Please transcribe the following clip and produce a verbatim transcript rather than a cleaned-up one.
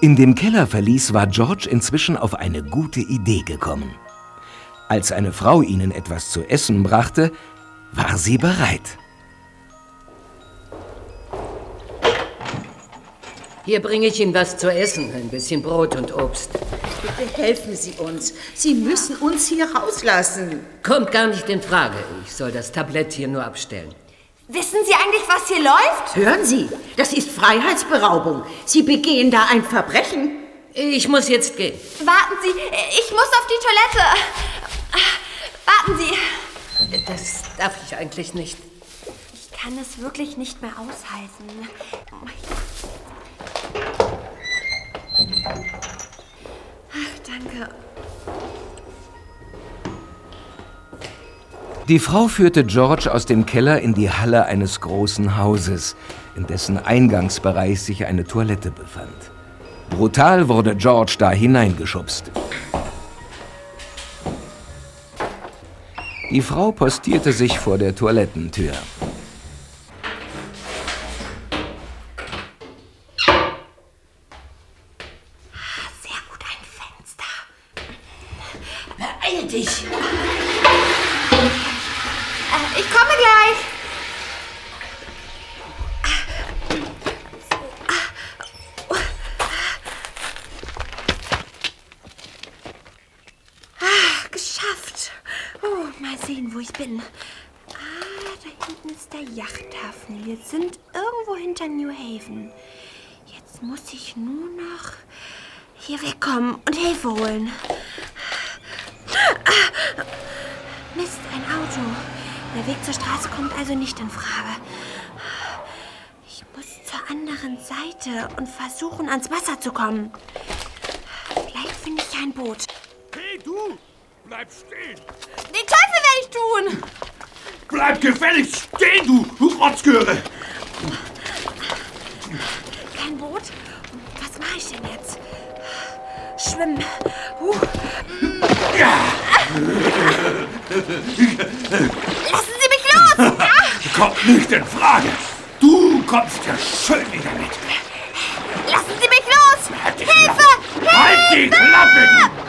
In dem Kellerverlies war George inzwischen auf eine gute Idee gekommen. Als eine Frau ihnen etwas zu essen brachte, war sie bereit. Hier bringe ich Ihnen was zu essen, ein bisschen Brot und Obst. Bitte helfen Sie uns. Sie müssen uns hier rauslassen. Kommt gar nicht in Frage. Ich soll das Tablett hier nur abstellen. Wissen Sie eigentlich, was hier läuft? Hören Sie, das ist Freiheitsberaubung. Sie begehen da ein Verbrechen. Ich muss jetzt gehen. Warten Sie, ich muss auf die Toilette. Warten Sie. Das darf ich eigentlich nicht. Ich kann es wirklich nicht mehr aushalten. Ach, danke. Die Frau führte George aus dem Keller in die Halle eines großen Hauses, in dessen Eingangsbereich sich eine Toilette befand. Brutal wurde George da hineingeschubst. Die Frau postierte sich vor der Toilettentür. Sehr gut, ein Fenster. Beeil dich. Ich komme gleich. Ah, geschafft. Oh, mal sehen, wo ich bin. Ah, da hinten ist der Yachthafen. Wir sind irgendwo hinter New Haven. Jetzt muss ich nur noch hier wegkommen und Hilfe holen. Ah, Mist, ein Auto. Der Weg zur Straße kommt also nicht in Frage. Ich muss zur anderen Seite und versuchen, ans Wasser zu kommen. Vielleicht finde ich ein Boot. Hey, du! Bleib stehen! Den Teufel werde ich tun! Bleib gefälligst stehen, du, du Rotzgöre! Kein Boot? Was mache ich denn jetzt? Schwimmen. Huh. Ja! Lassen Sie mich los! Kommt nicht in Frage! Du kommst ja schön wieder mit! Lassen Sie mich los! Hilfe! Halt die Klappe, du